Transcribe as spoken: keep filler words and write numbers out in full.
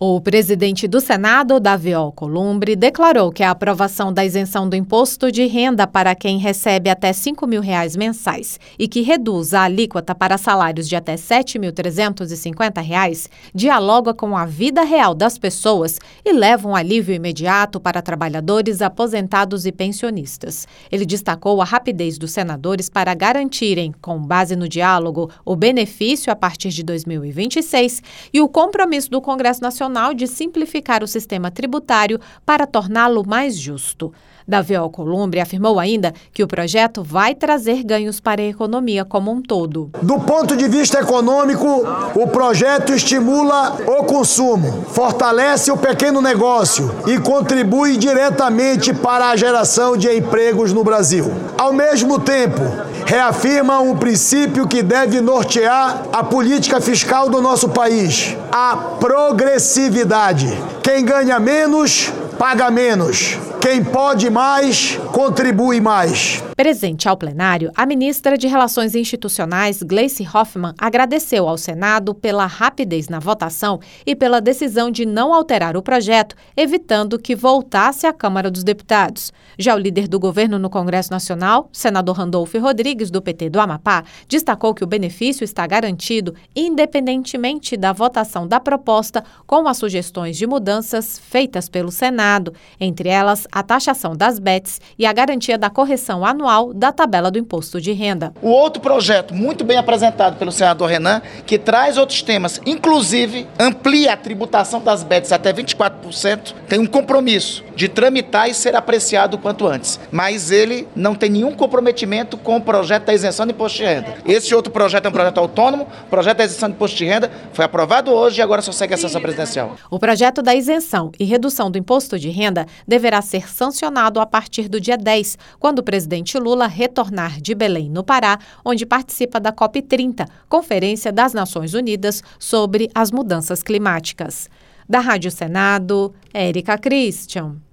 O presidente do Senado, Davi Alcolumbre, declarou que a aprovação da isenção do imposto de renda para quem recebe até cinco mil reais mensais e que reduz a alíquota para salários de até sete mil trezentos e cinquenta reais dialoga com a vida real das pessoas e leva um alívio imediato para trabalhadores, aposentados e pensionistas. Ele destacou a rapidez dos senadores para garantirem, com base no diálogo, o benefício a partir de dois mil e vinte e seis e o compromisso do Congresso Nacional de simplificar o sistema tributário para torná-lo mais justo. Davi Alcolumbre afirmou ainda que o projeto vai trazer ganhos para a economia como um todo. Do ponto de vista econômico, o projeto estimula o consumo, fortalece o pequeno negócio e contribui diretamente para a geração de empregos no Brasil. Ao mesmo tempo, reafirma um princípio que deve nortear a política fiscal do nosso país: a progressividade. Quem ganha menos, paga menos. Quem pode mais, contribui mais. Presente ao plenário, a ministra de Relações Institucionais, Gleice Hoffmann, agradeceu ao Senado pela rapidez na votação e pela decisão de não alterar o projeto, evitando que voltasse à Câmara dos Deputados. Já o líder do governo no Congresso Nacional, senador Randolfo Rodrigues, do P T do Amapá, destacou que o benefício está garantido independentemente da votação da proposta, com as sugestões de mudanças feitas pelo Senado, entre elas a taxação das B E Ts e a garantia da correção anual da tabela do imposto de renda. O outro projeto, muito bem apresentado pelo senador Renan, que traz outros temas, inclusive amplia a tributação das B E Ts até vinte e quatro por cento, tem um compromisso de tramitar e ser apreciado o quanto antes. Mas ele não tem nenhum comprometimento com o projeto da isenção de imposto de renda. Esse outro projeto é um projeto autônomo, o projeto da isenção de imposto de renda foi aprovado hoje e agora só segue a sessão presidencial. O projeto da isenção e redução do imposto de renda deverá ser sancionado a partir do dia dez, quando o presidente Lula retornar de Belém, no Pará, onde participa da COP trinta, Conferência das Nações Unidas sobre as Mudanças Climáticas. Da Rádio Senado, Érica Christian.